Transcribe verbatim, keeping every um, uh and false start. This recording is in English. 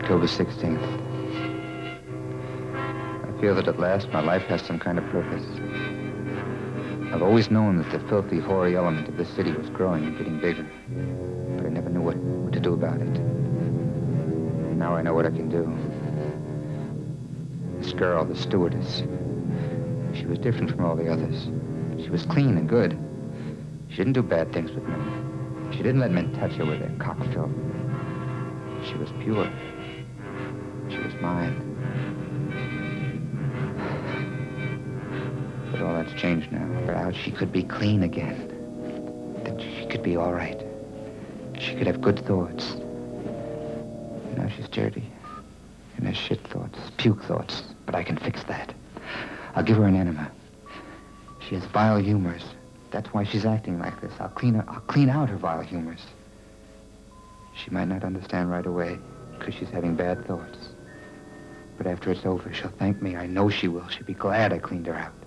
October sixteenth. I feel that at last my life has some kind of purpose. I've always known that the filthy, hoary element of this city was growing and getting bigger, but I never knew what, what to do about it. Now I know what I can do. This girl, the stewardess, she was different from all the others. She was clean and good. She didn't do bad things with men. She didn't let men touch her with their cock filth. She was pure. She was mine. But all that's changed now. For now she could be clean again. Then she could be all right. She could have good thoughts. Now she's dirty. And has shit thoughts, puke thoughts. But I can fix that. I'll give her an enema. She has vile humors. That's why she's acting like this. I'll clean her. I'll clean out her vile humors. She might not understand right away because she's having bad thoughts. But after it's over, she'll thank me. I know she will. She'll be glad I cleaned her out.